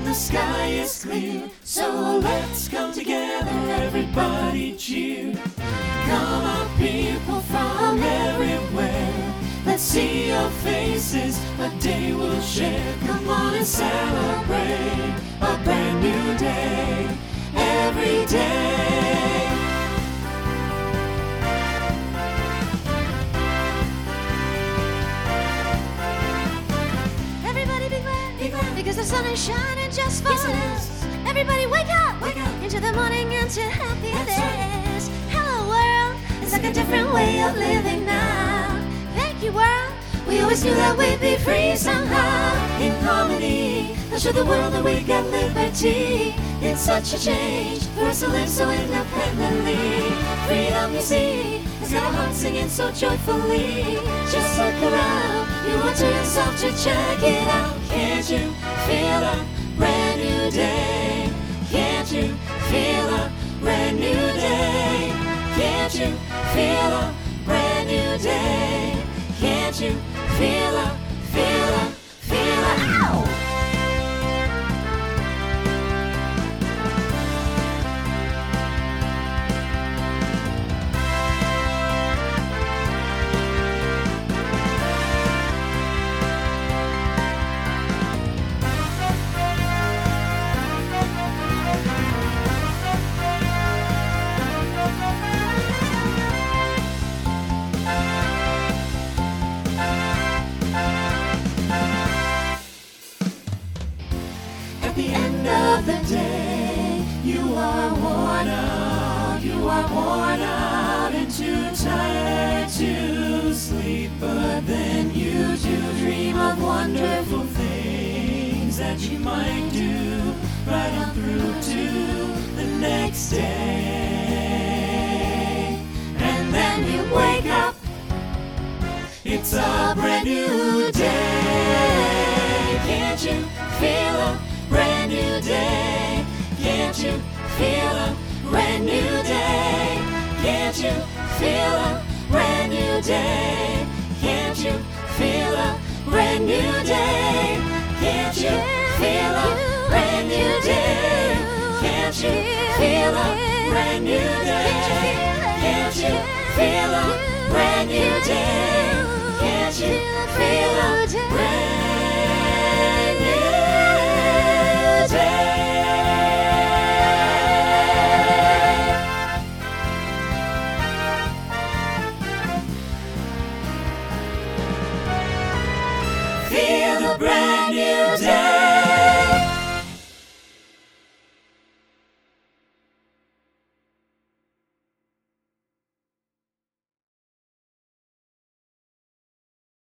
the sky is clear. So let's come together, everybody cheer. Come on, people from everywhere. Let's see your faces, a day we'll share. Come on and celebrate a brand new day, every day. Everybody be glad, because the sun is shining just for us. Everybody wake up into the morning and to happiness. Hello world, it's like a different way of living now. Thank you world, we always knew that we'd be free somehow. In harmony, let's show the world that we got liberty. It's such a change for us to live so independently. Freedom, you see, has got a heart singing so joyfully. Just look around, you want to yourself to check it out. Can't you feel a brand new day? Can't you feel a brand new day? Can't you feel a brand new day? Can't you feel a, ow! At the end of the day, you are worn out and too tired to sleep. But then you do dream of wonderful things that you might do right on through to the next day. And then you wake up, it's a brand new day. Can't you feel a brand new day? Can't you feel a brand new day? Can't you feel a brand new day? Can't you feel a brand new day? Can't you feel a brand new day? Can't you feel a brand new day? Can't you feel a brand new day? Can't you feel a brand new day? Feel the brand new day.